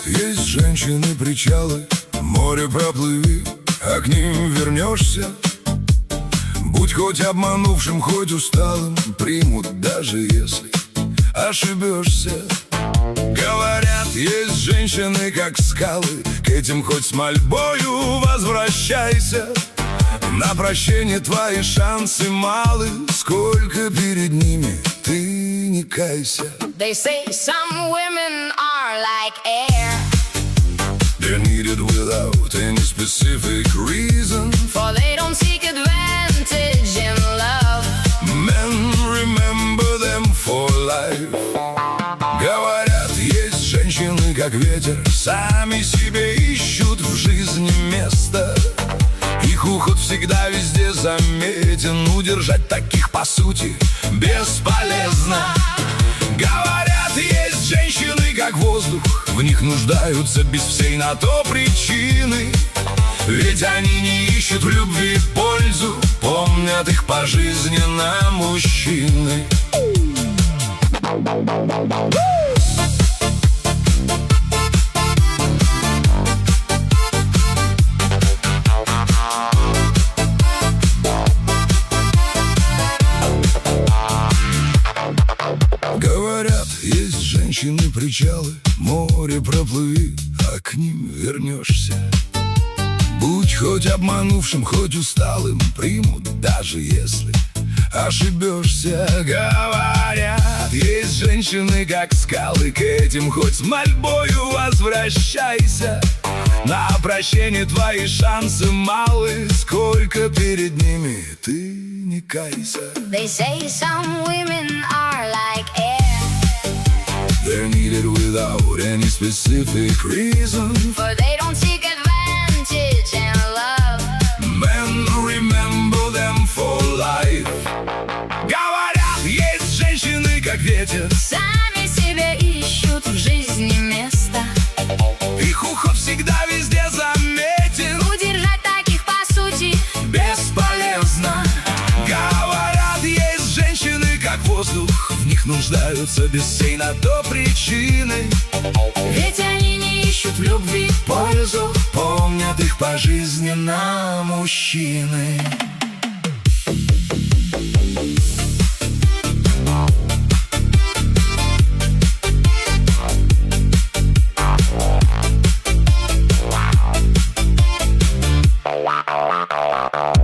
есть женщины причалы, море проплыви, а к ним вернешься. Будь хоть обманувшим, хоть усталым, примут, даже если ошибешься. Говорят, есть женщины, как скалы, к этим хоть с мольбою возвращайся. На прощение твои шансы малы, сколько перед ними ты не кайся. They say some women are like air. They're needed without any specific reason, for they don't seek advantage in love. Men remember them for life. Говорят, есть женщины, как ветер, сами себе ищут в жизни место. Их уход всегда везде заметен, удержать таких по сути бесполезно. Говорят, есть женщины, как воздух, в них нуждаются без всей на то причины. Ведь они не ищут в любви пользу, помнят их пожизненно мужчины. Говорят, есть женщины причалы, море проплыви, а к ним вернешься. Будь хоть обманувшим, хоть усталым, примут, даже если ошибешься. Говорят, есть женщины, как скалы, к этим хоть с мольбою возвращайся. На прощение твои шансы малы, сколько перед ними ты не кайся. They say some women are like air. They're needed without any specific reason, for they don't seek advantage in love. Men remember them for life. Говорят, есть женщины, как ветер, сами себе ищут в жизни место. их уход всегда везде заметен, удержать таких по сути бесполезно. Говорят, есть женщины, как воздух, в них нуждаются без всей на то причины. Ведь они не ищут в любви пользу, помнят их пожизненно мужчины. Wow.